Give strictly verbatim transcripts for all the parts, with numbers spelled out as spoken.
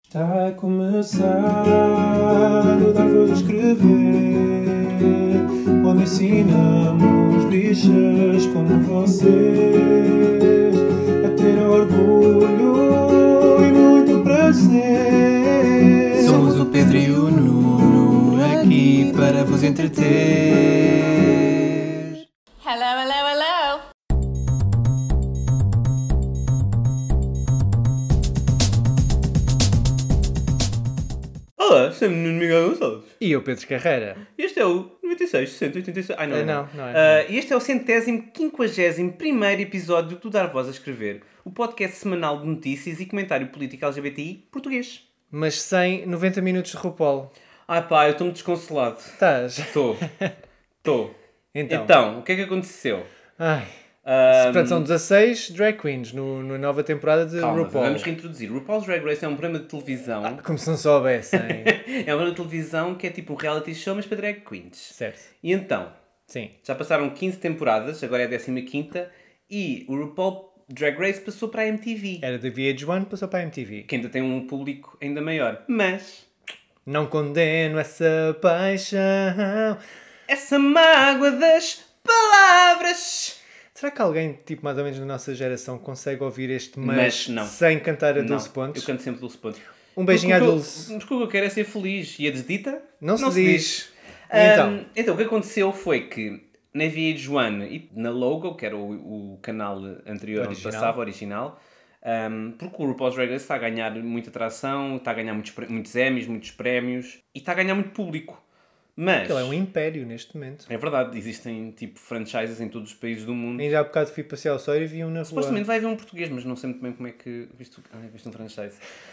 Está a começar o Dar Voz a Escrever, onde ensinamos bichas como vocês a ter orgulho e muito prazer. Somos o Pedro e o Nuno, aqui para vos entreter. Hello, hello, hello! Olá, chamo-me Nuno Miguel Gonçalves. E eu, Pedro Carreira. Este é o noventa e seis, cento e oitenta e seis. Ai, não, Eh, é, não, não é. Ah, E este é o centésimo, quinquagésimo primeiro episódio do Dar Voz a Escrever, o podcast semanal de notícias e comentário político L G B T I português. Mas sem noventa minutos de RuPaul. Ai pá, eu estou-me desconsolado. Estás? Estou. Estou. Então. Então, o que é que aconteceu? Ai. Ah, Portanto, são dezasseis drag queens no, na nova temporada de Calma, RuPaul. vamos reintroduzir. RuPaul's Drag Race é um programa de televisão. Como se não soubessem. É um programa de televisão que é tipo um reality show, mas para drag queens. Certo. E então, Sim. já passaram quinze temporadas, agora é a décima quinta, e o RuPaul Drag Race passou para a M T V, Era da V H um, passou para a M T V. que ainda tem um público ainda maior. Mas Não condeno essa paixão. essa mágoa das palavras... Será que alguém, tipo, mais ou menos na nossa geração, consegue ouvir este mas, Mas não. sem cantar a Não, doze pontos? eu canto sempre doze pontos. Um beijinho à Porque o que eu- Dulce. Porque o que eu quero é ser feliz. E a desdita? Não se diz. Então. Então? então, o que aconteceu foi que na V H um e na Logo, que era o, o canal anterior Original. onde passava, original, um, porque o RuPaul's Drag Race está a ganhar muita atração, está a ganhar muitos, pre- muitos Emmys, muitos prémios e está a ganhar muito público. Mas, Ele é um império neste momento. é verdade, existem tipo franchises em todos os países do mundo. Ainda há bocado fui passear ao Sório e vi um na rua. Supostamente vai haver um português, mas não sei muito bem como é que... Visto, ai, visto um franchise.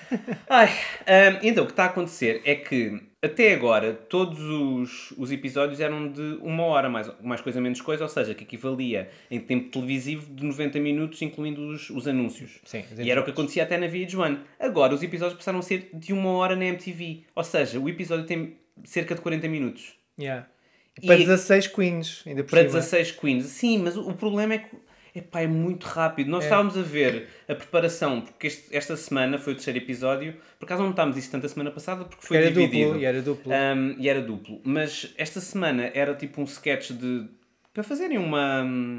Ai, um, então, o que está a acontecer é que, até agora, todos os, os episódios eram de uma hora, mais, mais coisa, menos coisa, ou seja, que equivalia em tempo televisivo de noventa minutos, incluindo os, os anúncios. Sim, os E era o que anúncios. acontecia até na V H um. Agora, os episódios passaram a ser de uma hora na M T V. Ou seja, o episódio tem cerca de quarenta minutos. Yeah. E- Para dezasseis queens, ainda por Para cima. dezasseis queens. Sim, mas o, o problema é que epá, é muito rápido. Nós É. estávamos a ver a preparação, porque este- esta semana foi o terceiro episódio. Por acaso não notámos isso tanto a semana passada, porque foi Era dividido. duplo, e era duplo. Um, e era duplo. Mas esta semana era tipo um sketch de... Para fazerem uma...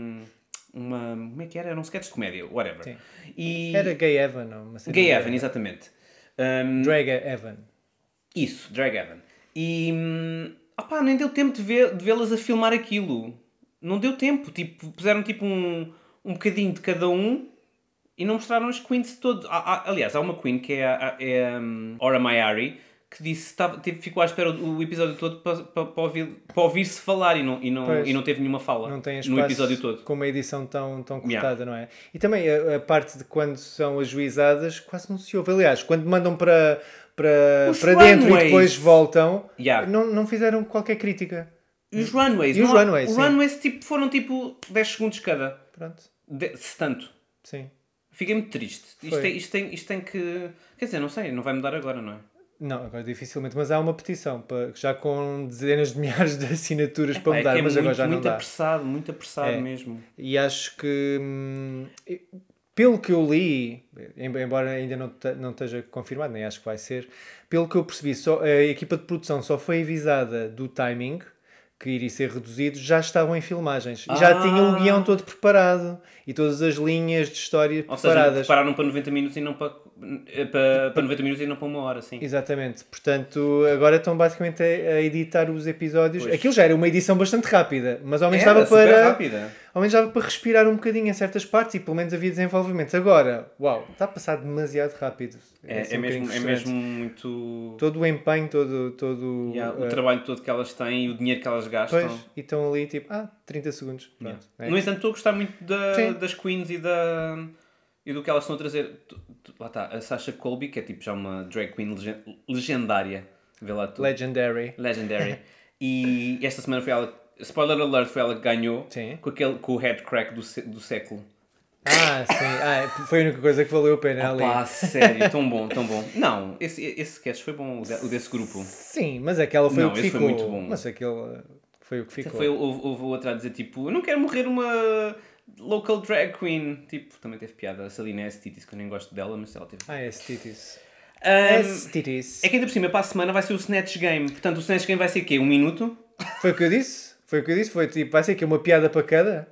uma como é que era? Era um sketch de comédia, whatever. Sim. E... Era Gay Evan. Ou uma cena Gay de- Evan, exatamente. Um, Drag Evan. isso, Drag Evan. E... hum, opá, nem deu tempo de, ver, de vê-las a filmar aquilo. Não deu tempo. Tipo, puseram tipo um, um bocadinho de cada um e não mostraram as queens todas. Há- há- aliás, há uma queen que é a, é a um, Ora Mayari que disse que teve, ficou à espera o, o episódio todo para, para, para, ouvir, para ouvir-se falar e não, e, não, Pois. e não teve nenhuma fala Não tem no espaço episódio todo. com uma edição tão, tão cortada, Yeah. não é? E também a, a parte de quando são ajuizadas quase não se ouve. Aliás, quando mandam para, para, Os para dentro runways. e depois voltam, Yeah. não, não fizeram qualquer crítica. E os runways? E os não há- runways, Os sim. runways tipo, foram tipo dez segundos cada. Pronto, De, se tanto. sim. Fiquei muito triste. Isto Foi. tem, isto, tem, isto tem que... Quer dizer, não sei, não vai mudar agora, não é? Não, agora dificilmente, mas há uma petição para, já com dezenas de milhares de assinaturas para Pá, é mudar, que é mas muito, agora já não muito dá. apressado, muito apressado É. mesmo. E acho que, hum, pelo que eu li, em- embora ainda não, te- não esteja confirmado, nem acho que vai ser, pelo que eu percebi, só, a equipa de produção só foi avisada do timing, que iria ser reduzido, já estavam em filmagens. E já Ah. tinham o guião todo preparado. E todas as linhas de história Ou seja, preparadas. prepararam para noventa minutos e não para, para, para noventa minutos e não para uma hora, sim. Exatamente. Portanto, agora estão basicamente a, a editar os episódios. Pois. Aquilo já era uma edição bastante rápida, mas ao menos Era dava super para... rápida. Ao menos dava para respirar um bocadinho em certas partes e pelo menos havia desenvolvimento. Agora, uau, está a passar demasiado rápido. É, assim é, um mesmo, bocadinho é frustrante. mesmo muito... Todo o empenho, todo, todo Yeah, o uh, trabalho todo que elas têm e o dinheiro que elas gastam. pois, e estão ali tipo, ah, trinta segundos. Pronto. É. No entanto, estou a gostar muito da- Sim. das queens e, da, e do que elas estão a trazer. Tu- tu- Lá está, a Sasha Colby, que é tipo já uma drag queen legen- legendária. Vê lá tu. Legendary. Legendary. E esta semana foi ela... Spoiler alert, foi ela que ganhou. Sim. Com, aquele, com o head crack do, sé- do século. Ah, sim. Ah, foi a única coisa que valeu a pena ali. Pá, sério, tão bom, tão bom. Não, esse, esse sketch foi bom, o, de- o desse grupo. Sim, mas aquela foi Não, o que esse ficou. foi muito bom. Mas aquele uh, foi o que ficou. Foi, houve, houve outra a dizer tipo, eu não quero morrer uma local drag queen. Tipo, também teve piada. A Salina é Estitis, que eu nem gosto dela, mas ela teve. Ah, é Stitis. Um, As titties. é que ainda por cima, para a semana, vai ser o Snatch Game. Portanto, o Snatch Game vai ser o quê? Um minuto? Foi o que eu disse? Foi o que eu disse? Foi tipo, vai ser aqui uma piada para cada?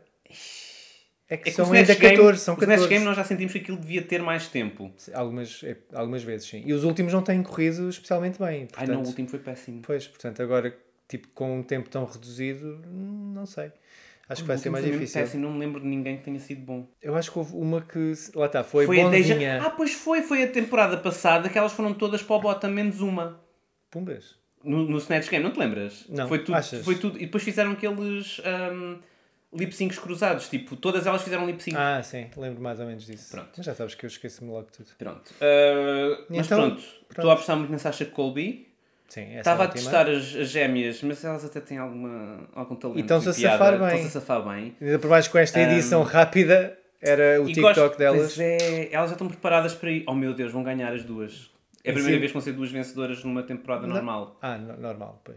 É que É que são o Snatch ainda Game, catorze, são o Snatch catorze. Game nós já sentimos que aquilo devia ter mais tempo. Algumas, é, algumas vezes, sim. E os últimos não têm corrido especialmente bem. Ai Portanto, não, o último foi péssimo. Pois, portanto, agora, tipo, com um tempo tão reduzido, hum, não sei. Acho que vai O ser último mais foi mesmo difícil. péssimo, não me lembro de ninguém que tenha sido bom. Eu acho que houve uma que, lá está, foi, Foi a bonzinha. Deja... Ah, pois foi, foi a temporada passada que elas foram todas para o bottom, menos uma. Pumbas. No, no Snatch Game, não te lembras? Não, foi tudo, achas? foi tudo. E depois fizeram aqueles um, lip syncs cruzados, tipo, todas elas fizeram lip sync. Ah, sim, lembro mais ou menos disso. Pronto. Mas já sabes que eu esqueço-me logo de tudo. Pronto. Uh, mas Então, pronto, pronto. estou a apostar muito na Sasha Colby. Sim, essa Estava é a ótima. testar as, as gêmeas, mas elas até têm alguma, algum talento. E estão-se a piada. safar bem. Estão-se a safar bem. Ainda por mais com esta edição rápida, era o E TikTok gosto- delas. Pois é, elas já estão preparadas para ir. Oh meu Deus, vão ganhar as duas. É a primeira Sim. vez que vão ser duas vencedoras numa temporada normal. Ah, no- normal, pois.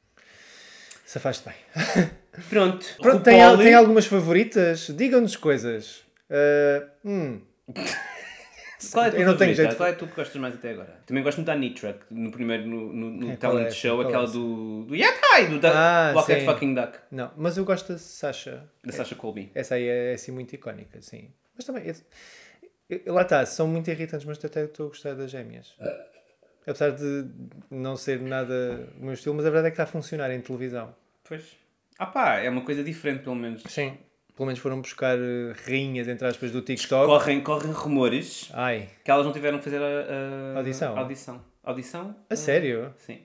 Safaste bem. Pronto. Pronto, tem, RuPaul- tem algumas favoritas? Digam-nos coisas. Ah, hum. Qual é a tua Eu não tenho favorita? jeito de- Qual é a tua que gostas mais até agora? Também gosto muito da Nitra, que no primeiro, no, no, no É, qual talent é essa? show, Qual é aquela essa? do, do Yatai, do Duck, Ah, Walk That sim. Fucking Duck, Não, mas eu gosto da Sasha. da Sasha Colby. Essa aí é assim muito icónica, sim. Mas também, eu- eu- lá está, são muito irritantes, mas até estou a gostar das gêmeas. Apesar de não ser nada o meu estilo, mas a verdade é que está a funcionar em televisão. Pois. Ah pá, é uma coisa diferente pelo menos. Sim. Pelo menos foram buscar eh, rainhas, entre aspas, do TikTok. Correm, correm rumores Ai, que elas não tiveram que fazer a, a- Audição? audição. Audição? a sério? Sim.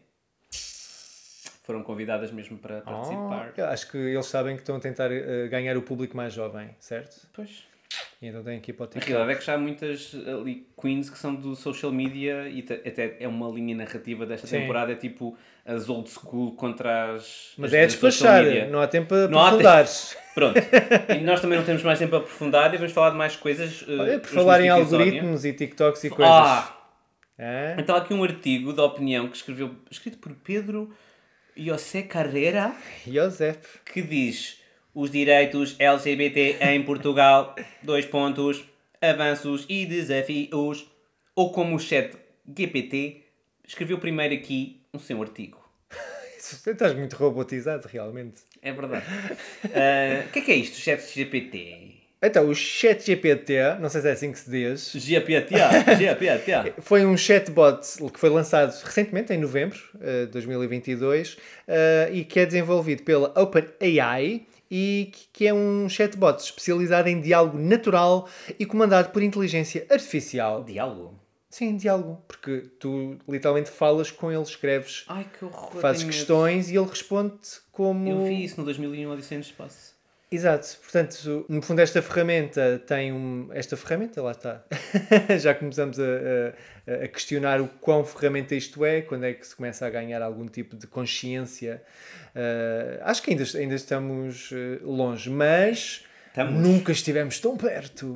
Foram convidadas mesmo para participar. Oh, eu acho que eles sabem que estão a tentar eh, ganhar o público mais jovem, certo? Pois. E então têm que ir para o A TikTok. realidade é que já há muitas ali queens que são do social media e te- até é uma linha narrativa desta Sim. temporada, é tipo as old school contra as. Mas as, é a as social despachar, media. não há tempo para Não há aprofundares. Pronto. E nós também não temos mais tempo a aprofundar e vamos falar de mais coisas. uh, Olha, por nos falar em neste episódio. algoritmos e TikToks e coisas. Ah! Hã? Então há aqui um artigo da opinião que escreveu, escrito por Pedro José Carreira, Joseph. que diz: os direitos L G B T em Portugal, dois pontos, avanços e desafios, ou como o chat G P T escreveu primeiro aqui no seu artigo. Estás muito robotizado, realmente. É verdade. Ah, O que é que é isto, chat G P T? Então, o ChatGPT, não sei se é assim que se diz, G P T, G P T. foi um chatbot que foi lançado recentemente, em novembro de dois mil e vinte e dois, eh, e que é desenvolvido pela OpenAI e que- que é um chatbot especializado em diálogo natural e comandado por inteligência artificial. Diálogo? Sim, diálogo, porque tu literalmente falas com ele, escreves, Ai que horror. fazes tenho medo. questões e ele responde como... Eu vi isso no dois mil e um Odisseia no Espaço. Exato, portanto, no fundo esta ferramenta tem um... Esta ferramenta, lá está. Já começamos a, a, a questionar o quão ferramenta isto é, quando é que se começa a ganhar algum tipo de consciência. Uh, acho que ainda, ainda estamos uh, longe, mas Estamos. nunca estivemos tão perto.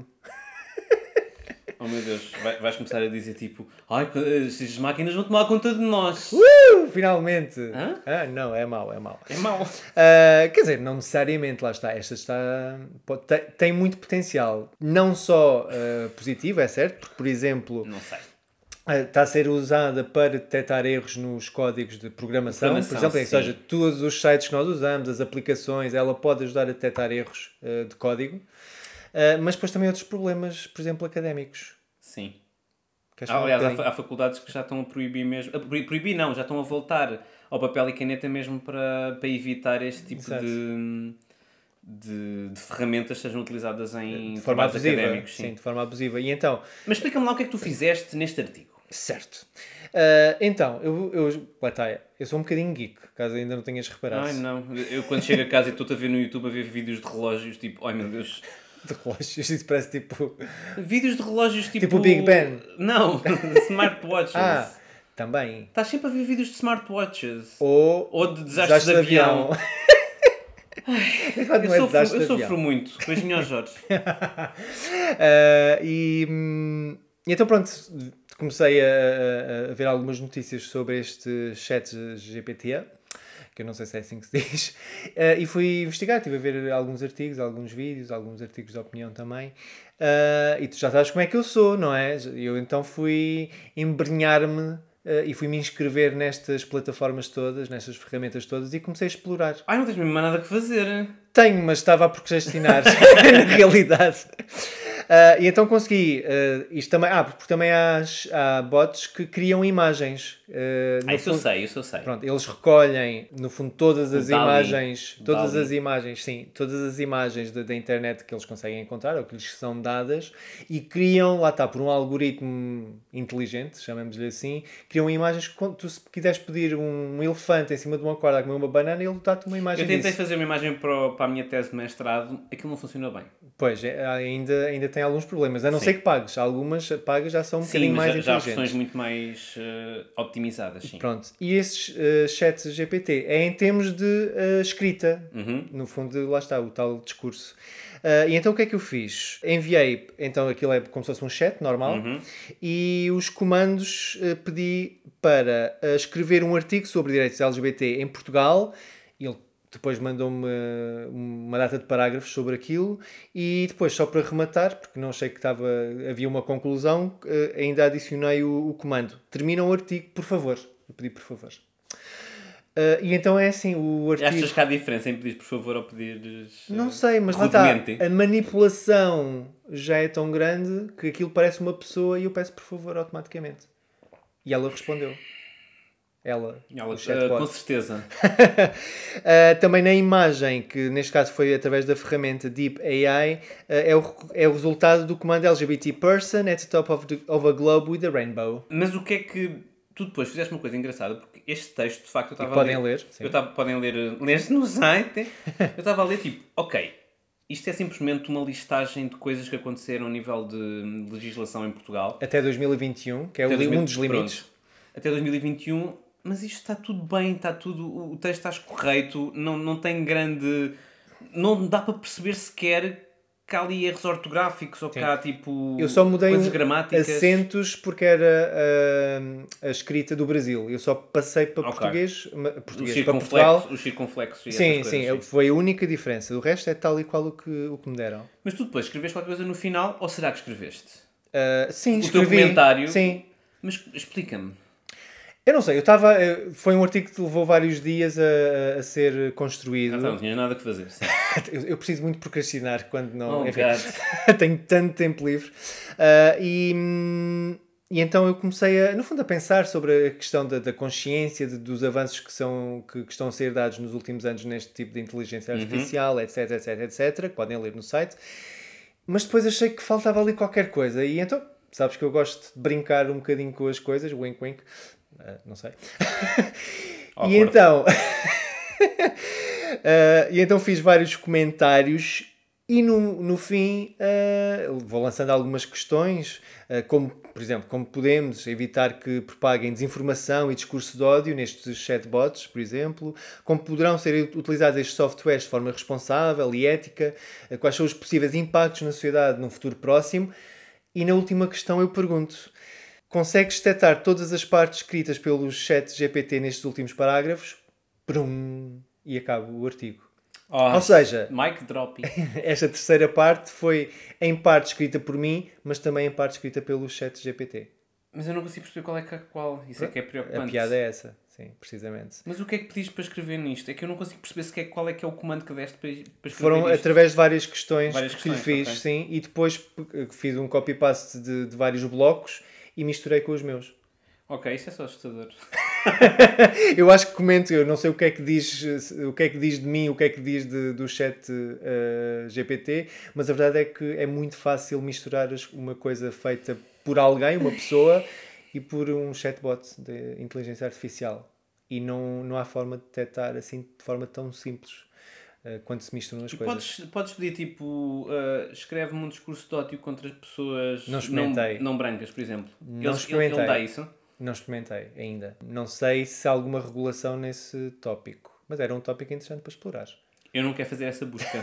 Oh meu Deus, vai- vais começar a dizer tipo, ai, estas máquinas vão tomar conta de nós. Uh, finalmente! Hã? Ah, não, é mau, é mau. É mau. Uh, quer dizer, não necessariamente, lá está. Esta está, pode- tem, tem muito potencial. Não só uh, positivo, é certo, porque, por exemplo, Não sei. uh, está a ser usada para detectar erros nos códigos de programação. Programação, por exemplo, ou sim. seja, todos os sites que nós usamos, as aplicações, ela pode ajudar a detectar erros uh, de código. Uh, mas depois também outros problemas, por exemplo, académicos. Sim. Queres Ah, falar um aliás, há, bocadinho? fa- há faculdades que já estão a proibir mesmo. A proibir, proibir não, já estão a voltar ao papel e caneta mesmo para, para evitar este tipo Exato. de, de, de ferramentas que sejam utilizadas em De forma trabalhos abusiva. académicos. Sim. Sim. de forma abusiva. E então, Mas explica-me lá o que é que tu fizeste neste artigo. certo. Uh, então, eu, eu, lá está, eu sou um bocadinho geek, caso ainda não tenhas reparado. Ai não, eu quando chego a casa e estou-te a ver no YouTube a ver vídeos de relógios, tipo, ai meu Deus. De relógios, isso parece tipo... Vídeos de relógios tipo... Tipo o Big Ben. Não, smartwatches. Ah, também. Estás sempre a ver vídeos de smartwatches. Ou, Ou de desastres de avião. Quando Eu, não é sofro, desastre eu de sofro avião. muito. Beijinho ao Jorge. Ah, e, hum, e então pronto, comecei a, a- a ver algumas notícias sobre este chat G P T, que eu não sei se é assim que se diz, ah, e fui investigar, estive a ver alguns artigos, alguns vídeos, alguns artigos de opinião também, Uh, e tu já sabes como é que eu sou, não é? Eu então fui embrenhar-me uh, e fui-me inscrever nestas plataformas todas, nestas ferramentas todas e comecei a explorar. Ai, não tens mesmo mais nada que fazer. Tenho, mas estava a procrastinar, na realidade. Uh, e então consegui, uh, isto também, ah, porque também há, há bots que criam imagens. Uh, Ah, isso eu sei, isso eu sei. Pronto, eles recolhem, no fundo, todas as Dali. imagens, todas Dali. as imagens, sim, todas as imagens da, da internet que eles conseguem encontrar ou que lhes são dadas e criam, lá está, por um algoritmo inteligente, chamemos-lhe assim, criam imagens que quando tu se quiseres pedir um elefante em cima de uma corda a comer uma banana, ele dá-te uma imagem Eu tentei disso. fazer uma imagem para, o- para a minha tese de mestrado, aquilo não funcionou bem. Pois, é, ainda, ainda tem alguns problemas, a não Sim. ser que pagues. Algumas pagas já são um Sim, bocadinho mas mais já, já há inteligentes. versões muito mais uh, optimizadas, sim. Pronto. E esses uh, chats G P T é em termos de uh, escrita. Uhum. No fundo, lá está, o tal discurso. Uh, e então o que é que eu fiz? Enviei, então aquilo é como se fosse um chat normal, Uhum. e os comandos uh, pedi para uh, escrever um artigo sobre direitos L G B T em Portugal. Ele depois mandou-me uh, uma data de parágrafos sobre aquilo e depois, só para rematar, porque não achei que estava, havia uma conclusão, uh, ainda adicionei o, o comando. Termina o artigo, por favor. Eu pedi por favor. Uh, e então é assim, o artigo... Achas que há diferença em pedir por favor ou pedires... uh, Não sei, mas lá está. rudemente? A manipulação já é tão grande que aquilo parece uma pessoa e eu peço por favor automaticamente. E ela respondeu. Ela, Ela, o uh, chatbot. com certeza. Uh, também na imagem, que neste caso foi através da ferramenta Deep A I, uh, é, o, é o resultado do comando L G B T person at the top of, the, of a globe with a rainbow. Mas o que é que... Tu depois fizeste uma coisa engraçada, porque este texto, de facto, eu estava a podem ler... ler, sim. Eu estava, podem ler, uh, ler no site. Eu estava a ler, tipo, ok, isto é simplesmente uma listagem de coisas que aconteceram a nível de legislação em Portugal. Até dois mil e vinte e um, que é Até o, dois mil um dos limites. Pronto. Até dois mil e vinte e um, mas isto está tudo bem, está tudo, o texto está correto, não, não tem grande... Não dá para perceber sequer que há ali erros ortográficos ou que há tipo Eu só mudei coisas um, gramáticas. acentos porque era a, a escrita do Brasil. Eu só passei para Ok. português, ma- Os português para Portugal. circunflexos, os circunflexos e Sim, essas sim, coisas. foi a única diferença. O resto é tal e qual o que, o que me deram. Mas tu depois escreveste qualquer coisa no final ou será que escreveste? Uh, sim, O teu escrevi. comentário... Sim. Mas explica-me. Eu não sei, eu estava. Foi um artigo que levou vários dias a, a ser construído. Ah, tá, não tinhas nada que fazer. Sim. Eu, eu preciso muito procrastinar quando não. Oh, enfim, God. tenho tanto tempo livre. Uh, e, hum, e então eu comecei, a, no fundo, a pensar sobre a questão da, da consciência, de, dos avanços que, são, que, que estão a ser dados nos últimos anos neste tipo de inteligência artificial, uhum. etc, etc, etcétera. Que podem ler no site. Mas depois achei que faltava ali qualquer coisa. E então, sabes que eu gosto de brincar um bocadinho com as coisas, wink wink. Uh, não sei. E então... uh, e então fiz vários comentários e no, no fim uh, vou lançando algumas questões, uh, como, por exemplo, como podemos evitar que propaguem desinformação e discurso de ódio nestes chatbots, por exemplo, como poderão ser utilizados estes softwares de forma responsável e ética, uh, quais são os possíveis impactos na sociedade num futuro próximo. E na última questão eu pergunto: consegues detectar todas as partes escritas pelo chat G P T nestes últimos parágrafos? Brum, e acaba o artigo. Oh, Ou seja, mic drop. esta terceira parte foi em parte escrita por mim, mas também em parte escrita pelo chat G P T. Mas eu não consigo perceber qual é que é qual. Isso é que é preocupante. A piada é essa, sim, precisamente. Mas o que é que pediste para escrever nisto? É que eu não consigo perceber sequer qual é que é o comando que deste para, para escrever Foram isto. através de várias questões Várias que lhe questões, fiz, ok. sim, e depois fiz um copy-paste de, de vários blocos e misturei com os meus. Ok, isso é só assustador. Eu acho que comento, eu não sei o que é que diz, o que é que diz de mim, o que é que diz de, do chat uh, G P T, mas a verdade é que é muito fácil misturar uma coisa feita por alguém, uma pessoa, e por um chatbot de inteligência artificial. E não, não há forma de detectar assim de forma tão simples uh, quando se misturam as E coisas. podes, podes pedir tipo, uh, escreve-me um discurso de ódio contra as pessoas Não experimentei. não, não brancas, por exemplo. Não ele, experimentei. Ele, ele dá isso? Não experimentei ainda. Não sei se há alguma regulação nesse tópico, mas era um tópico interessante para explorar. Eu não quero fazer essa busca.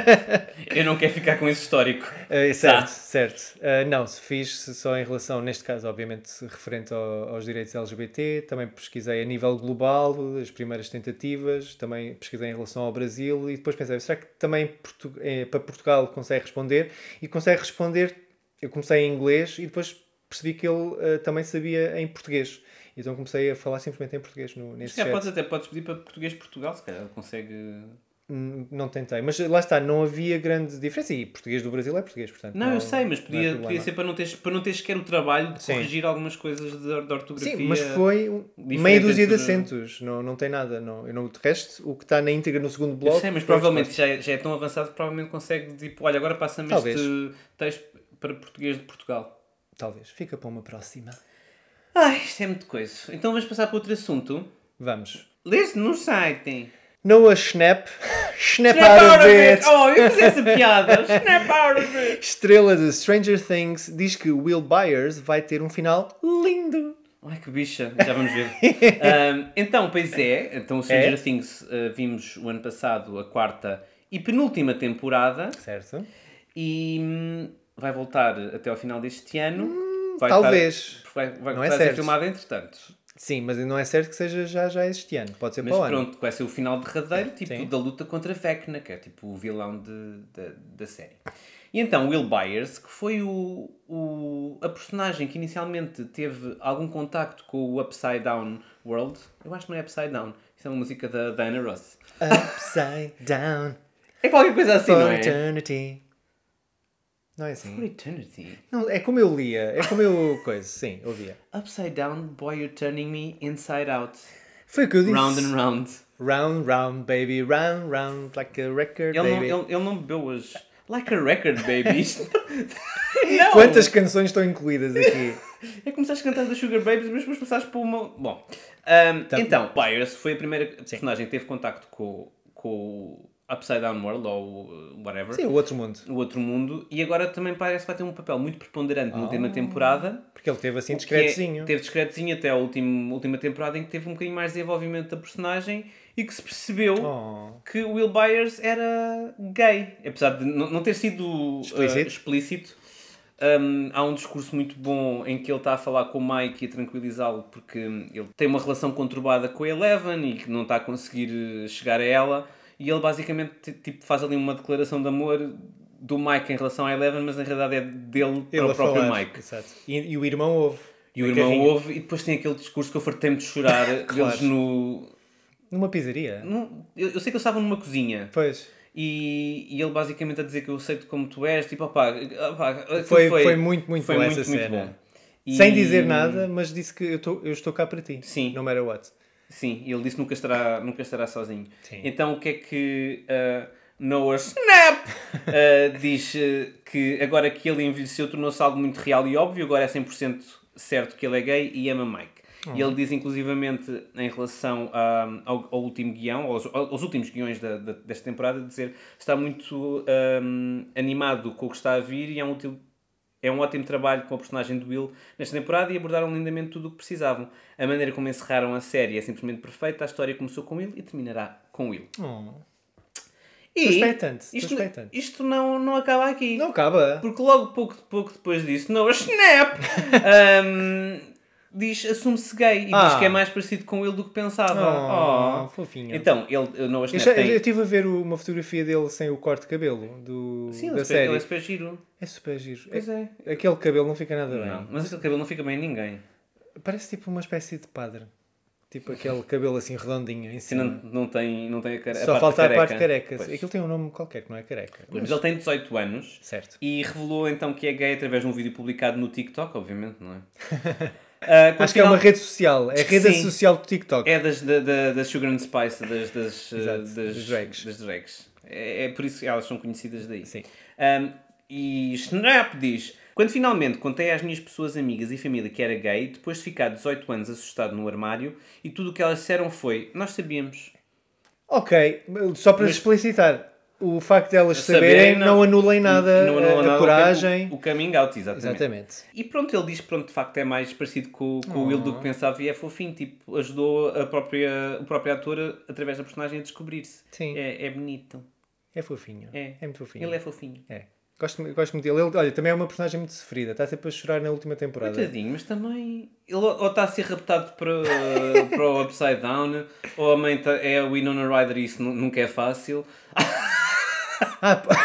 Eu não quero ficar com esse histórico. Uh, certo, Tá. certo. Uh, não, se fiz só em relação, neste caso, obviamente, referente ao- aos direitos L G B T, também pesquisei a nível global, as primeiras tentativas, também pesquisei em relação ao Brasil e depois pensei, será que também Portu- eh, para Portugal consegue responder? E consegue responder, eu comecei em inglês e depois percebi que ele uh, também sabia em português. Então comecei a falar simplesmente em português no, Se nesse calhar chat. podes até podes pedir para português de Portugal, se calhar ele consegue. Hum, Não tentei, mas lá está, não havia grande diferença. E português do Brasil é português, portanto. Não, eu sei, mas não é podia, problema. podia ser para não, teres, para não teres sequer o trabalho de Sim. corrigir algumas coisas de, de ortografia. Sim, mas foi um- diferente meia dúzia de entre- acentos, não, não tem nada. Não. Eu não, de resto, o que está na íntegra no segundo bloco. Eu sei, mas foi provavelmente resposta. já é, já é tão avançado que provavelmente consegue, tipo, olha, agora passa-me Talvez. este texto para português de Portugal. Talvez, fica para uma próxima. Ai, isto é muito coisa. Então vamos passar para outro assunto. Vamos. Lê-se no site. Noah Schnapp, Schnapp Snap out of it! Oh, eu fiz essa piada. Snap out of it! Estrela de Stranger Things diz que Will Byers vai ter um final lindo. Ai, que bicha. Já vamos ver. Um, então, pois é. Então, o Stranger É? Things uh, vimos o ano passado a quarta e penúltima temporada. Certo? E hum, vai voltar até ao final deste ano. Vai talvez. Estar, vai vai Não é estar a ser certo. filmado entretanto. Sim, mas não é certo que seja já, já este ano. Pode ser Mas para o ano. pronto, vai ser o final derradeiro tipo, Sim. da luta contra Vecna, que é tipo o vilão de, da, da série. E então Will Byers, que foi o, o, a personagem que inicialmente teve algum contacto com o Upside Down World. Eu acho que não é Upside Down. Isso é uma música da Diana Ross. Upside down É qualquer coisa assim, for não é? eternity. Não é For assim? eternity. Não, é como eu lia. É como eu... Coisa, sim, eu lia. Upside down, boy, you're turning me inside out. Foi o que eu disse. Round and round. Round, round, baby. Round, round, like a record, Ele não, baby. ele, ele não bebeu hoje. Like a record, baby. Isto- não! Quantas canções estão incluídas aqui? É começaste a cantar da Sugar Babies, mas depois passaste por uma... Bom, ahm, Tá. então, Byers foi a primeira personagem que teve contacto com, com o Upside Down World, ou uh, whatever, Sim, o outro mundo. o outro mundo, e agora também parece que vai ter um papel muito preponderante na Oh. última temporada. Porque ele teve assim o que é- discretozinho. Teve discretozinho até a última, última temporada, em que teve um bocadinho mais de desenvolvimento da personagem e que se percebeu Oh. que o Will Byers era gay. Apesar de não não ter sido uh, Explícito. explícito. Um, há um discurso muito bom em que ele está a falar com o Mike e a tranquilizá-lo porque ele tem uma relação conturbada com a Eleven e que não está a conseguir eh, chegar a ela, e ele basicamente t- tipo, faz ali uma declaração de amor do Mike em relação à Eleven, mas na realidade é dele para Ele o a próprio falar. Mike. Exato. E, e o irmão ouve. E o Na irmão carrinha. ouve, e depois tem aquele discurso que eu fartei-me de chorar deles no, Numa pizzaria. no- eu, eu sei que eles estavam numa cozinha. Pois. E, e ele basicamente a dizer que eu aceito como tu és, tipo, opá, opá, aquilo Foi, foi, muito, muito foi boa muito, essa muito cena. bom. E- Sem dizer nada, mas disse que eu, tô, eu estou cá para ti. Sim. No matter what. Sim, ele disse que nunca estará, nunca estará sozinho. Sim. Então o que é que uh, Noah Snap uh, diz uh, que agora que ele envelheceu tornou-se algo muito real e óbvio, agora é cem por cento certo que ele é gay e ama Mike. E ele diz inclusivamente em relação a- ao, ao último guião, aos, aos últimos guiões da, da- desta temporada, dizer está muito um, animado com o que está a vir e é um, útil, é um ótimo trabalho com a personagem do Will nesta temporada e abordaram lindamente tudo o que precisavam. A maneira como encerraram a série é simplesmente perfeita, a história começou com Will e terminará com Will. Oh. E Estou expectante, estou isto, expectante. isto não, não acaba aqui. Não acaba. Porque logo pouco, pouco depois disso, Noah Snap um, diz, assume-se gay e diz Ah. que é mais parecido com ele do que pensava. Oh, Oh. fofinho. Então, ele, o Noah eu, Snap já, tem... eu estive a ver o- uma fotografia dele sem o corte de cabelo do, Sim, da ele é super- série. ele é super giro. É super giro. Pois é. É- Aquele cabelo não fica nada Não, bem. mas aquele cabelo não fica bem a ninguém. Parece tipo uma espécie de padre. Tipo aquele cabelo assim redondinho em Se cima. não, não, tem, não tem a, care... Só a parte falta careca. a parte careca. Pois. Aquilo tem um nome qualquer que não é careca. Pois, mas ele tem dezoito anos Certo. e revelou então que é gay através de um vídeo publicado no TikTok, obviamente, não é? Ah, quando Acho que é uma final- rede social. É a rede Sim. social do TikTok. É das, da, da, das Sugar and Spice, das, das, uh, Exato, das, dos drags. das drags. É, é por isso que elas são conhecidas daí. Sim. Um, e Snap diz: quando finalmente contei às minhas pessoas, amigas e família que era gay, depois de ficar dezoito anos assustado no armário, e tudo o que elas disseram foi: nós sabíamos. Ok, só para Mas- explicitar. o facto de elas Saberem, saberem não- não anula em nada Não anula a, nada a o coragem. cam- O, coming out, exatamente. Exatamente. E pronto, ele diz que pronto, de facto é mais parecido com, com o Will do que pensava e é fofinho. Tipo, ajudou a própria, o próprio ator, a- através da personagem, a descobrir-se. Sim. É, é bonito. É fofinho. É. É muito fofinho. Ele é fofinho. É. Gosto, gosto muito dele. Ele, olha, também é uma personagem muito sofrida. Está sempre a chorar na última temporada. Coitadinho, mas também ele ou está a ser raptado para, para o Upside Down, ou a mãe tá, é a Winona Ryder e isso nu- nunca é fácil. Ah, pá.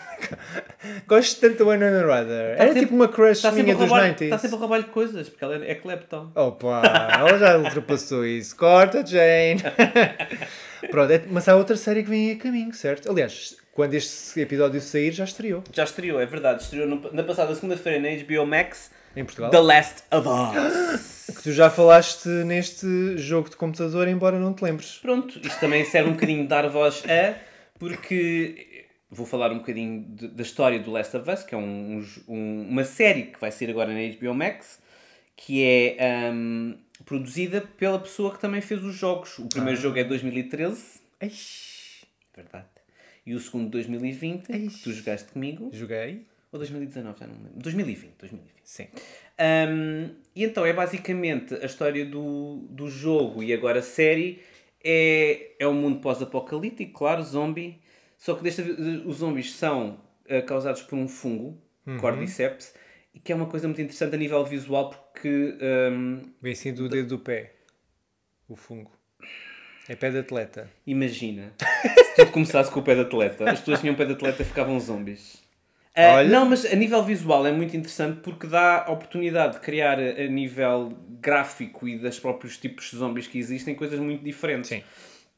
Gosto tanto da Winona Ryder. Era sempre- tipo uma crush Está sempre, minha a dos roubar, noventa. está sempre a roubar-lhe coisas, porque ela é, é Clapton. Opa, ela já ultrapassou isso. Corta, Jane. Pronto, é- mas há outra série que vem aí a caminho, certo? Aliás, quando este episódio sair, já estreou. Já estreou, é verdade. Estreou no- na passada segunda-feira na H B O Max. Em Portugal. The Last of Us. Que tu já falaste neste jogo de computador, embora não te lembres. Pronto, isto também serve um bocadinho de dar voz a, porque vou falar um bocadinho de- da história do Last of Us, que é um, um- uma série que vai sair agora na H B O Max, que é hum, produzida pela pessoa que também fez os jogos. O primeiro Ah. jogo é de dois mil e treze, Ai, verdade, e o segundo de dois mil e vinte, Ai. que tu jogaste comigo, joguei. ou dois mil e dezanove, já não me lembro. dois mil e vinte, dois mil e vinte. Sim. Um, e então é basicamente a história do, do jogo e agora a série é, é um mundo pós-apocalíptico, claro, zombie, só que desta vez os zombies são uh, causados por um fungo, Cordyceps, e que é uma coisa muito interessante a nível visual porque um, Vem assim do dedo do pé. O fungo. É pé de atleta. imagina, se tudo começasse com o pé de atleta, as pessoas tinham pé de atleta e ficavam zombies. Uh, Olha. Não, mas a nível visual é muito interessante porque dá a oportunidade de criar a, a nível gráfico e dos próprios tipos de zombies que existem coisas muito diferentes. Sim.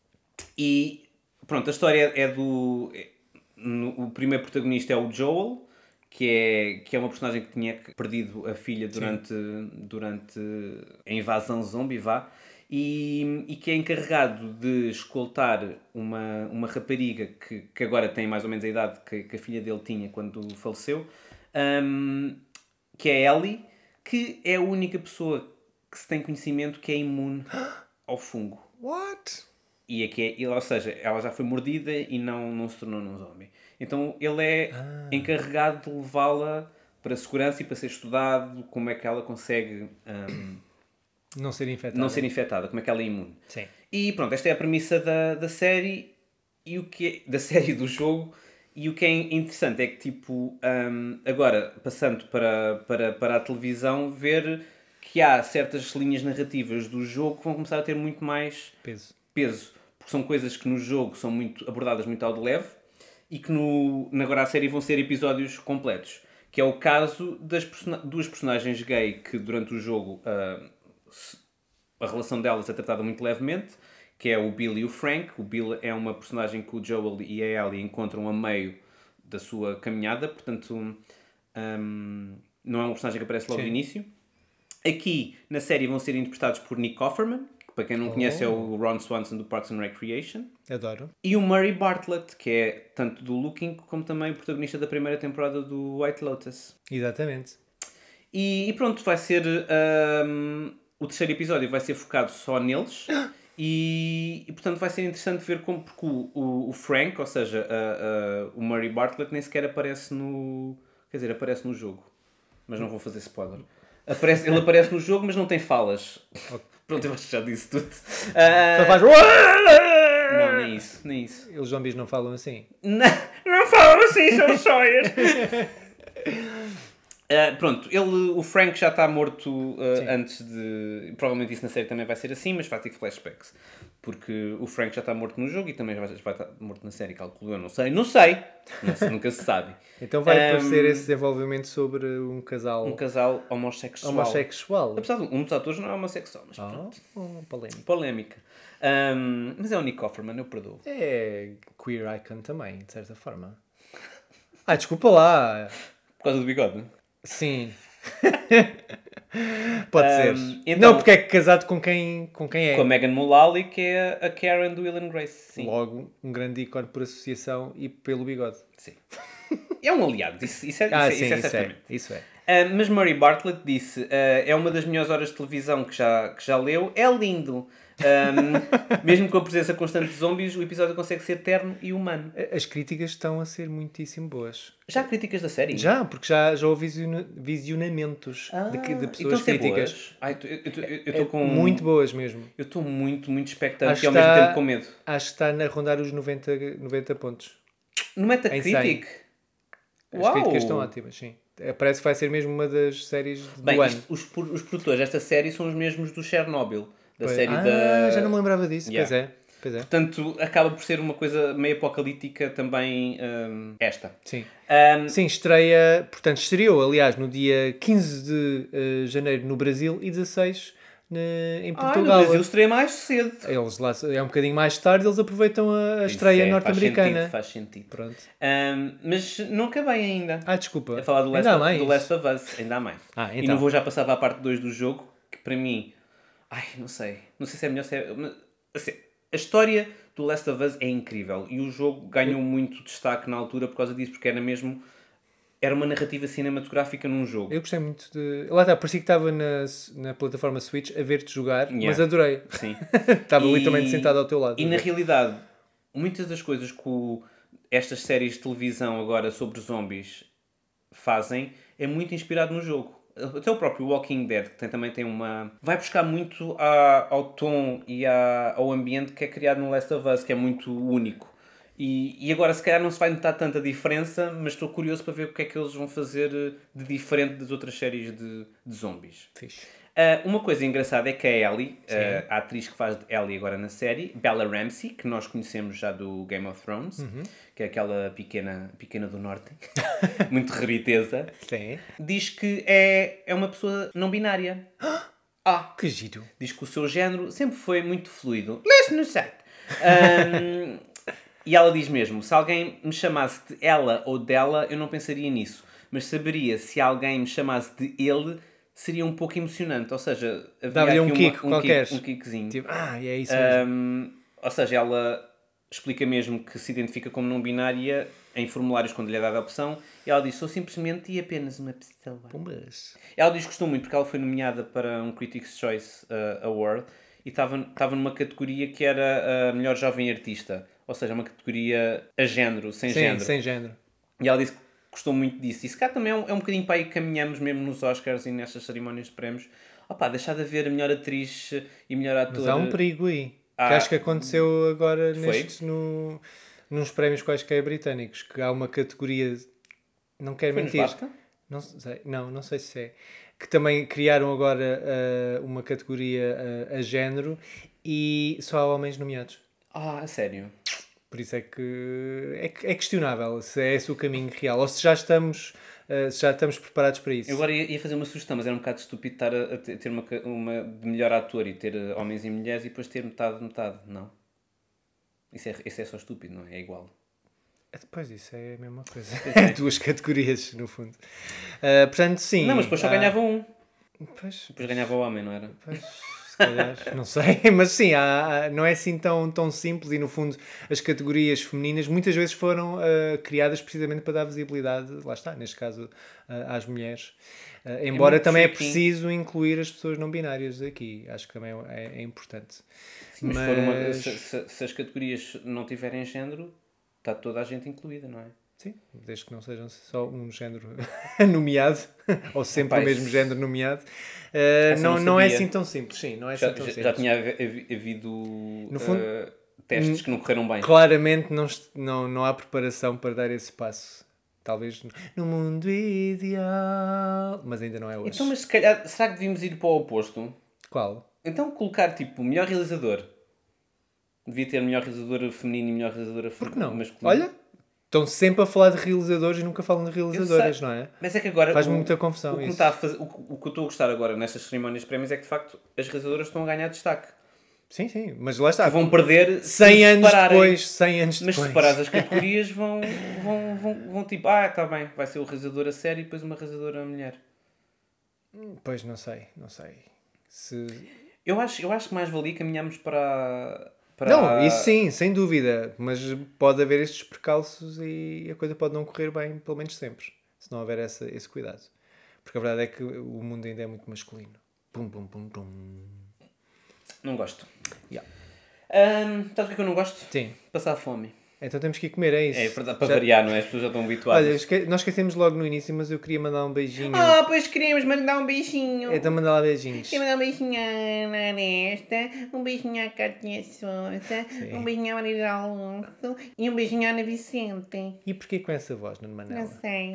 E pronto, a história é do... é- no- o primeiro protagonista é o Joel, que é, que é uma personagem que tinha perdido a filha durante, durante a invasão zombie, vá. E, e que é encarregado de escoltar uma, uma rapariga que, que agora tem mais ou menos a idade que, que a filha dele tinha quando faleceu, hum, que é Ellie, que é a única pessoa que se tem conhecimento que é imune ao fungo. What? E é que é, ou seja, ela já foi mordida e não, não se tornou num zombie. Então ele é encarregado de levá-la para segurança e para ser estudado como é que ela consegue hum, Não ser infectado. não ser infectada, como é que ela é imune. Sim. E pronto, esta é a premissa da, da série e o que é, da série do jogo. E o que é interessante é que, tipo, hum, agora, passando para, para, para a televisão, ver que há certas linhas narrativas do jogo que vão começar a ter muito mais Peso. peso. Porque são coisas que no jogo são muito abordadas muito ao de leve e que no, na agora a série vão ser episódios completos. Que é o caso das persona- duas personagens gay que durante o jogo ah, se- a relação delas é tratada muito levemente, que é o Bill e o Frank. O Bill é uma personagem que o Joel e a Ellie encontram a meio da sua caminhada, portanto hum, não é um personagem que aparece logo Sim. no início. Aqui na série vão ser interpretados por Nick Offerman, que para quem não Oh. conhece é o Ron Swanson do Parks and Recreation, Adoro. e o Murray Bartlett, que é tanto do Looking como também o protagonista da primeira temporada do White Lotus. Exatamente. E, e pronto, vai ser hum, o terceiro episódio vai ser focado só neles e, e portanto vai ser interessante ver como, porque o, o, o Frank, ou seja, a- a- o Murray Bartlett nem sequer aparece no, quer dizer, aparece no jogo, mas não vou fazer spoiler. Aparece, ele aparece no jogo, mas não tem falas. Pronto, eu acho que já disse tudo. Ah, Só faz... não, nem isso, nem isso. Os zombies não falam assim. Não, não falam assim, são Sawyer. Uh, pronto, ele, o Frank já está morto uh, Sim. antes de... Provavelmente isso na série também vai ser assim, mas vai ter flashbacks. Porque o Frank já está morto no jogo e também vai, vai estar morto na série, calculo eu. Não sei, não sei. Não sei, nunca se sabe. Então vai Um, aparecer esse desenvolvimento sobre um casal Um casal homossexual. homossexual. Apesar de um dos atores não é homossexual, mas Ah, pronto. oh, polêmico. Polémica. Um, mas é o Nick Offerman, eu perdoo. É queer icon também, de certa forma. Ah, desculpa lá. Por causa do bigode. Sim. Pode ser. Um, então- Não, porque é casado com quem, com quem é. Com a Megan Mullally, que é a Karen do Will and Grace. Sim. Logo, um grande ícone por associação e pelo bigode. Sim. É um aliado, isso, isso é, Ah, isso, sim, isso é isso é. certamente. Isso é. Uh, mas Murray Bartlett disse, uh, é uma das melhores horas de televisão que já, que já leu, é lindo. Um, mesmo com a presença constante de zombies, o episódio consegue ser terno e humano. As críticas estão a ser muitíssimo boas. Já há críticas da série? Já, porque já, já houve visiona- visionamentos Ah, de, de então pessoas são críticas. boas? Ai, tu- eu estou É com... muito boas mesmo. Eu estou muito, muito expectante Acho e ao que mesmo está- tempo com medo. Acho que está a rondar os noventa, noventa pontos. No Metacritic? As Uau! críticas estão ótimas, sim. É, parece que vai ser mesmo uma das séries do Bem, ano. isto- os, pro- os produtores desta série são os mesmos do Chernobyl. Da Pois- série ah, da... já não me lembrava disso. Yeah. Pois é. Pois é. Portanto, acaba por ser uma coisa meio apocalíptica também hum, esta. Sim. Hum, Sim, estreia, portanto, estreou, aliás, no dia quinze de eh, janeiro no Brasil e dezasseis na- em ah, no Portugal. Brasil estreia mais cedo. Eles lá, é um bocadinho mais tarde, eles aproveitam a, a Isso estreia é, norte-americana. Faz sentido, faz Pronto. sentido. Hum, mas não acabei ainda. Ah, desculpa. A falar do Last, Ainda há of, mais. do Last of Us, ainda há mais. Ah, E então. não vou já passar para a parte dois do jogo, que para mim... Ai, não sei. Não sei se é melhor se é... mas, assim, a história do Last of Us é incrível. E o jogo ganhou muito destaque na altura por causa disso, porque era mesmo... Era uma narrativa cinematográfica num jogo. Eu gostei muito de... Lá está, parecia que estava na, na plataforma Switch a ver-te jogar, Yeah. mas adorei. Sim. Estava E- literalmente sentado ao teu lado. E na realidade, muitas das coisas que o- estas séries de televisão agora sobre zombies fazem é muito inspirado no jogo. Até o próprio Walking Dead, que tem- também tem uma... Vai buscar muito a- ao tom e a- ao ambiente que é criado no Last of Us, que é muito único. E, e agora, se calhar, não se vai notar tanta diferença, mas estou curioso para ver o que é que eles vão fazer de diferente das outras séries de, de zombies. Fixe. Uh, uma coisa engraçada é que a Ellie, uh, a atriz que faz de Ellie agora na série, Bella Ramsey, que nós conhecemos já do Game of Thrones, que é aquela pequena, pequena do norte, muito rebiteza, Sim. diz que é, é uma pessoa não binária. Ah! Que giro. Diz que o seu género sempre foi muito fluido. Lê-se no site. Um, e ela diz mesmo, se alguém me chamasse de ela ou dela, eu não pensaria nisso. Mas saberia se alguém me chamasse de ele, seria um pouco emocionante. Ou seja, havia Dava-lhe aqui um uma- kick um qualquer. kick, um kickzinho. Tipo, ah, é isso mesmo. Um, ou seja, ela explica mesmo que se identifica como não binária em formulários quando lhe é dada a opção. E ela diz, sou simplesmente e apenas uma pessoa. Pumbas. Ela diz que gostou muito porque ela foi nomeada para um Critics' Choice uh, Award e estava estava numa categoria que era a melhor jovem artista. Ou seja, uma categoria a género, sem Sim, género. sem género. E ela disse que gostou muito disso. E se cá também é um, é um bocadinho para aí que caminhamos mesmo nos Oscars e nestas cerimónias de prémios. Opá, deixar de haver a melhor atriz e melhor ator. Mas há um perigo aí. Ah, que acho que aconteceu agora foi? nestes, no, nos prémios quaisquer britânicos. Que há uma categoria... Não quero Foi nos mentir. BAFTA? Não sei, não, não sei se é. Que também criaram agora uh, uma categoria uh, a género e só há homens nomeados. Ah, a sério? Por isso é que é, é questionável se é esse o caminho real ou se já estamos, uh, se já estamos preparados para isso. Eu agora ia ia fazer uma sugestão, mas era um bocado estúpido estar a, a ter uma, ca- uma de melhor ator e ter uh, homens e mulheres e depois ter metade, metade. Não. Isso é, isso é só estúpido, não é? É igual. Depois isso é a mesma coisa. é. Duas categorias, no fundo. Uh, portanto, sim. Não, mas depois só há- ganhava um. Pois, Depois ganhava o homem, não era? pois, se calhar, não sei. Mas sim, há, há- não é assim tão, tão simples e, no fundo, as categorias femininas muitas vezes foram uh, criadas precisamente para dar visibilidade, lá está, neste caso, uh, às mulheres. Uh, embora muito também é tricky. preciso incluir as pessoas não binárias aqui. Acho que também é, é importante. Mas, se for uma- se, se- se as categorias não tiverem género, está toda a gente incluída, não é? Sim, desde que não sejam só um género nomeado, ou sempre Epá, o mesmo isso- género nomeado, uh, Essa não, não não é sabia. assim tão simples. Sim, não é Já, assim tão já, simples. já tinha havi- havi- havido No fundo- uh, testes que não correram bem. Claramente não, est- não, não há preparação para dar esse passo. Talvez no mundo ideal, mas ainda não é hoje. Então, mas se calhar, será que devíamos ir para o oposto? Qual? Então colocar tipo melhor realizador. Devia ter melhor realizador feminino e melhor realizadora Por que não? masculina. Olha, estão sempre a falar de realizadores e nunca falam de realizadoras, sei. não é? Mas é que agora Faz-me o- muita confusão o que, me isso. está a fazer, o, que- o que eu estou a gostar agora nestas cerimónias de prémios é que de facto as realizadoras estão a ganhar destaque. Sim, sim, mas lá está. Vão perder se cem anos separarem. depois, cem anos Mas se depois. separares as categorias vão, vão, vão, vão tipo, ah, está bem, vai ser o realizador a série e depois uma realizadora a mulher. Pois, não sei, não sei. Se... Eu acho, eu acho que mais valia caminharmos para... para Não, isso sim, sem dúvida. Mas pode haver estes percalços e a coisa pode não correr bem, pelo menos sempre. Se não houver essa, esse cuidado. Porque a verdade é que o mundo ainda é muito masculino. Pum, pum, pum, pum. Não gosto. Yeah. Um, sabes o que é que eu não gosto? Sim. Passar fome. Então temos que ir comer, é isso? É verdade, para Já- variar, não é? As pessoas já estão habituadas. Olha, esque... nós esquecemos logo no início, mas eu queria mandar um beijinho. Ah, pois queremos mandar um beijinho. Então manda lá beijinhos. Quero mandar um beijinho à Ana Aresta, um beijinho à Cátia Sousa, um beijinho à Maria Alonso e um beijinho à Ana Vicente. E porquê com essa voz, Nuno Manela? Não sei.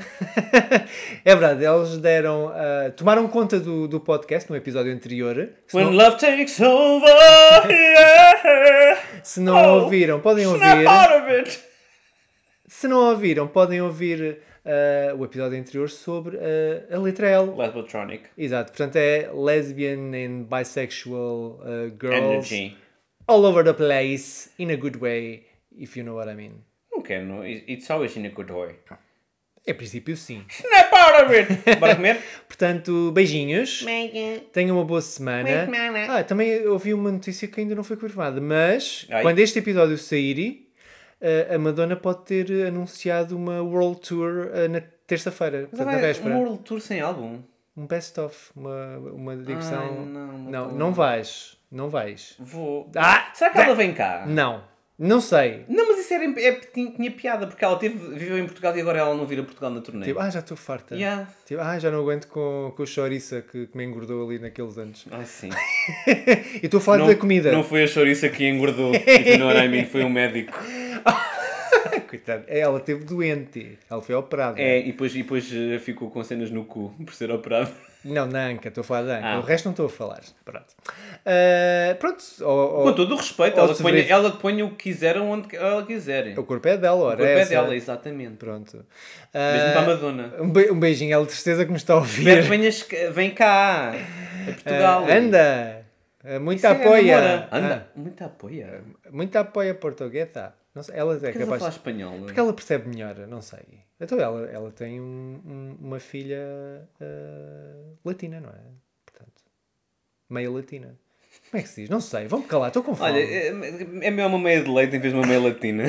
É verdade, eles deram, uh, tomaram conta do, do podcast no episódio anterior. Se When não, love takes over, yeah. se não Oh, ouviram, podem Snap ouvir. out of it. Se não ouviram, podem ouvir uh, o episódio anterior sobre uh, a letra L. Lesbotronic. Exato, portanto é lesbian and bisexual uh, girls Energy. all over the place in a good way, if you know what I mean. Não quero, não. It's always in a good way. Em princípio, sim. Snap out of it. Bora comer? Portanto, beijinhos. Mega. Tenham uma boa semana. Boa semana. Ah, também ouvi uma notícia que ainda não foi confirmada, mas Ai. quando este episódio sair, uh, a Madonna pode ter anunciado uma World Tour uh, na terça-feira, portanto, na véspera. Um World Tour sem álbum? Um best-of, uma, uma digressão. Ai, não, não não, tô- não vais. Não vais. Vou. Ah! Será que ela vem cá? Não. Não sei. Não, mas isso era, é, tinha, tinha piada, porque ela teve, viveu em Portugal e agora ela não vira Portugal na turnê. Tipo, ah, já estou farta. Yeah. Tipo, ah, já não aguento com, com o chouriça que, que me engordou ali naqueles anos. Ai, sim. E estou a falar não, da comida. Não foi a chouriça que engordou, if you know what I mean, foi um médico. Coitado. Ela esteve doente. Ela foi operada. É, e depois, e depois eh, ficou com cenas no cu por ser operado. Não, na anca. Estou a falar da anca. Ah. O resto não estou a falar. Pronto. Ah, pronto. Ou, ou- Com todo o respeito, ou ela se que, ponha, verifica- ela que ponha o que quiser onde ela quiser. O corpo é dela, O ora. corpo é essa. dela, exatamente. Pronto. Mesmo Ah, para a Madonna. um, be- um beijinho. Ela de certeza que me está a ouvir. Espero que venhas, vem cá, a Portugal. Ah, anda. Ah, muito Isso é apoia. namora. Anda, muito apoia. Ah, muito apoia portuguesa. Não sei, ela é Estás a capaz. falar espanhol? Porque ela percebe melhor, não sei. Então ela, ela tem um- um- uma filha ah, latina, não é? Portanto, meia latina. Como é que se diz? Não sei, vão-me calar, estou com fome. Olha, é, é melhor uma meia de leite em vez de uma meia latina.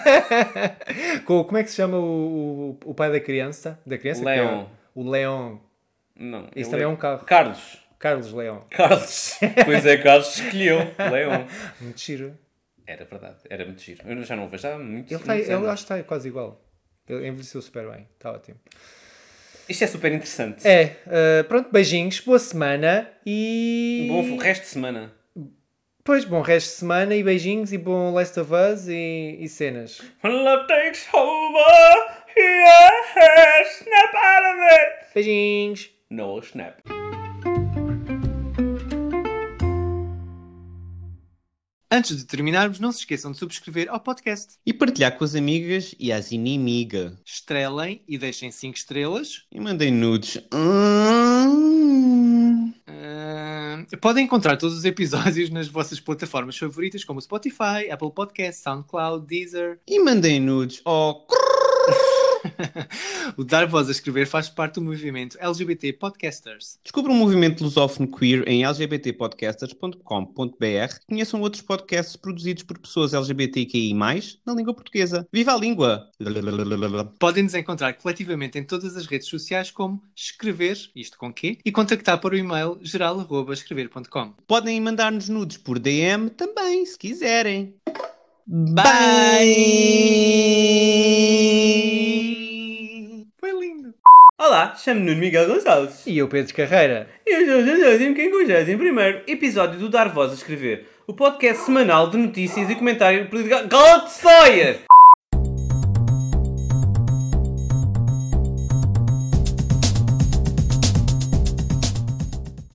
Com- como é que se chama o, o, o pai da criança? Da criança? que é Leon. o Leon. Não. Isso ele também é um carro. Carlos. Carlos Leon. Carlos. Pois é, Carlos escolheu. Leon. Muito giro. Era verdade, era muito giro. Eu já não o vejo há muito Ele, tá, muitos ele anos. acho que está quase igual. Ele envelheceu super bem. Está ótimo. Isto é super interessante. É, ah, pronto, beijinhos, boa semana e... Bom resto de semana. Pois, bom resto de semana e beijinhos e bom Last of Us e, e cenas. When love takes over, yeah, snap out of it. Beijinhos! No snap. Antes de terminarmos, não se esqueçam de subscrever ao podcast. E partilhar com as amigas e as inimigas. Estrelem e deixem cinco estrelas. E mandem nudes. Hum. Ah, podem encontrar todos os episódios nas vossas plataformas favoritas, como Spotify, Apple Podcasts, SoundCloud, Deezer. E mandem nudes. Oh, O Dar Voz a Escrever faz parte do movimento L G B T Podcasters. descubra o movimento lusófono queer em l g b t podcasters ponto com ponto b r. Conheçam outros podcasts produzidos por pessoas L G B T Q I mais, na língua portuguesa. Viva a língua! Podem nos encontrar coletivamente em todas as redes sociais como Escrever, isto com quê, e contactar por o e-mail geral arroba escrever ponto com. Podem mandar-nos nudes por D M também, se quiserem. Bye! Foi lindo! Olá, chamo-me Nuno Miguel Gonçalves. E eu, Pedro Carreira. E hoje é o quinquagésimo primeiro episódio do Dar Voz a Escrever, o podcast semanal de notícias e comentário político. Gold Sawyer!